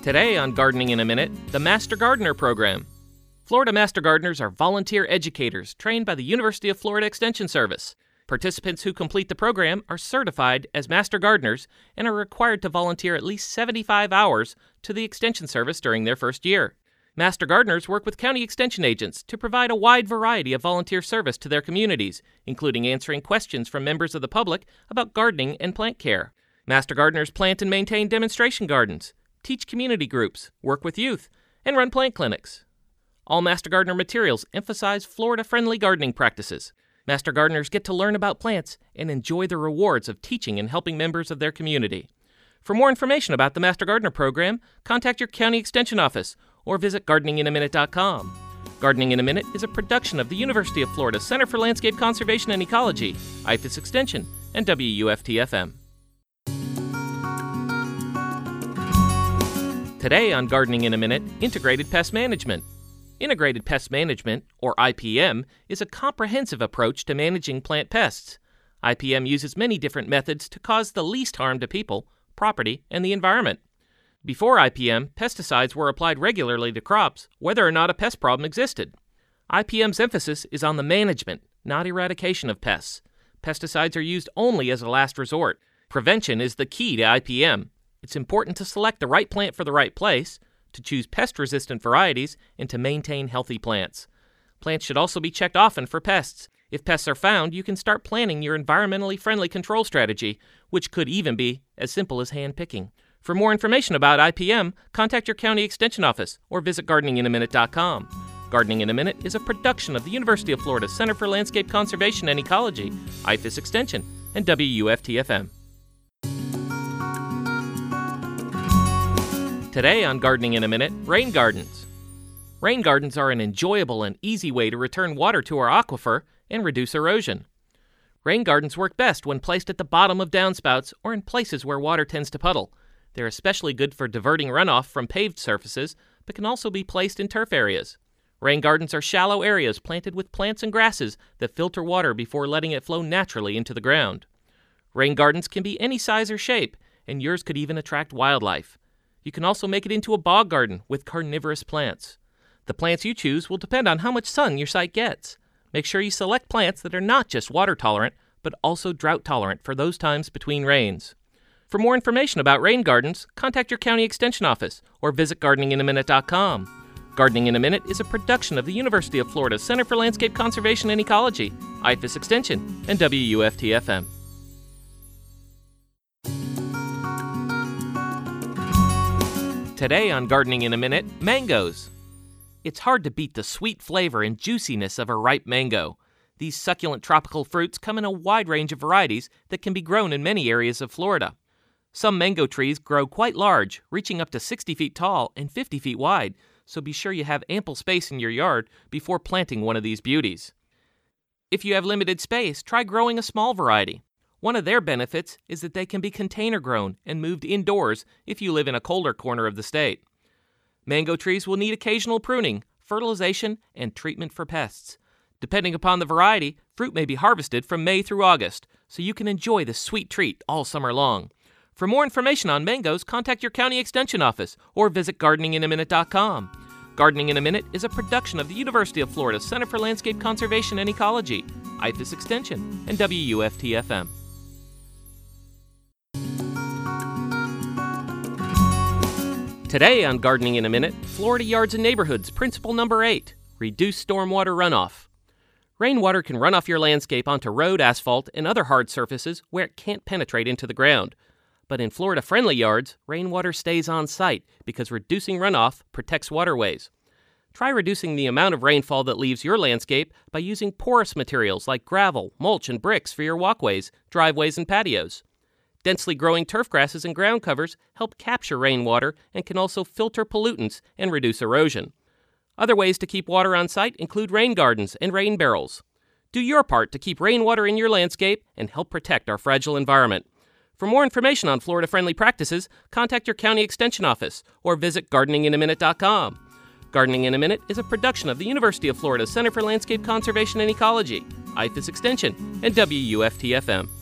Today on Gardening in a Minute, the Master Gardener Program. Florida Master Gardeners are volunteer educators trained by the University of Florida Extension Service. Participants who complete the program are certified as Master Gardeners and are required to volunteer at least 75 hours to the Extension Service during their first year. Master Gardeners work with county extension agents to provide a wide variety of volunteer service to their communities, including answering questions from members of the public about gardening and plant care. Master Gardeners plant and maintain demonstration gardens, teach community groups, work with youth, and run plant clinics. All Master Gardener materials emphasize Florida-friendly gardening practices. Master Gardeners get to learn about plants and enjoy the rewards of teaching and helping members of their community. For more information about the Master Gardener Program, contact your county extension office or visit gardeninginaminute.com. Gardening in a Minute is a production of the University of Florida Center for Landscape Conservation and Ecology, IFAS Extension, and WUFT-FM. Today on Gardening in a Minute, Integrated Pest Management. Integrated Pest Management, or IPM, is a comprehensive approach to managing plant pests. IPM uses many different methods to cause the least harm to people, property, and the environment. Before IPM, pesticides were applied regularly to crops, whether or not a pest problem existed. IPM's emphasis is on the management, not eradication of pests. Pesticides are used only as a last resort. Prevention is the key to IPM. It's important to select the right plant for the right place, to choose pest-resistant varieties, and to maintain healthy plants. Plants should also be checked often for pests. If pests are found, you can start planning your environmentally friendly control strategy, which could even be as simple as hand-picking. For more information about IPM, contact your county extension office or visit gardeninginaminute.com. Gardening in a Minute is a production of the University of Florida Center for Landscape Conservation and Ecology, IFAS Extension, and WUFT-FM. Today on Gardening in a Minute, rain gardens. Rain gardens are an enjoyable and easy way to return water to our aquifer and reduce erosion. Rain gardens work best when placed at the bottom of downspouts or in places where water tends to puddle. They're especially good for diverting runoff from paved surfaces, but can also be placed in turf areas. Rain gardens are shallow areas planted with plants and grasses that filter water before letting it flow naturally into the ground. Rain gardens can be any size or shape, and yours could even attract wildlife. You can also make it into a bog garden with carnivorous plants. The plants you choose will depend on how much sun your site gets. Make sure you select plants that are not just water tolerant, but also drought tolerant for those times between rains. For more information about rain gardens, contact your county extension office or visit gardeninginaminute.com. Gardening in a Minute is a production of the University of Florida Center for Landscape Conservation and Ecology, IFAS Extension, and WUFT-FM. Today on Gardening in a Minute, mangoes. It's hard to beat the sweet flavor and juiciness of a ripe mango. These succulent tropical fruits come in a wide range of varieties that can be grown in many areas of Florida. Some mango trees grow quite large, reaching up to 60 feet tall and 50 feet wide, so be sure you have ample space in your yard before planting one of these beauties. If you have limited space, try growing a small variety. One of their benefits is that they can be container grown and moved indoors if you live in a colder corner of the state. Mango trees will need occasional pruning, fertilization, and treatment for pests. Depending upon the variety, fruit may be harvested from May through August, so you can enjoy this sweet treat all summer long. For more information on mangoes, contact your county extension office or visit gardeninginaminute.com. Gardening in a Minute is a production of the University of Florida Center for Landscape Conservation and Ecology, IFAS Extension, and WUFT-FM. Today on Gardening in a Minute, Florida Yards and Neighborhoods Principle Number 8, Reduce Stormwater Runoff. Rainwater can run off your landscape onto road, asphalt, and other hard surfaces where it can't penetrate into the ground. But in Florida-friendly yards, rainwater stays on site because reducing runoff protects waterways. Try reducing the amount of rainfall that leaves your landscape by using porous materials like gravel, mulch, and bricks for your walkways, driveways, and patios. Densely growing turf grasses and ground covers help capture rainwater and can also filter pollutants and reduce erosion. Other ways to keep water on site include rain gardens and rain barrels. Do your part to keep rainwater in your landscape and help protect our fragile environment. For more information on Florida-friendly practices, contact your county extension office or visit gardeninginaminute.com. Gardening in a Minute is a production of the University of Florida Center for Landscape Conservation and Ecology, IFAS Extension, and WUFT-FM.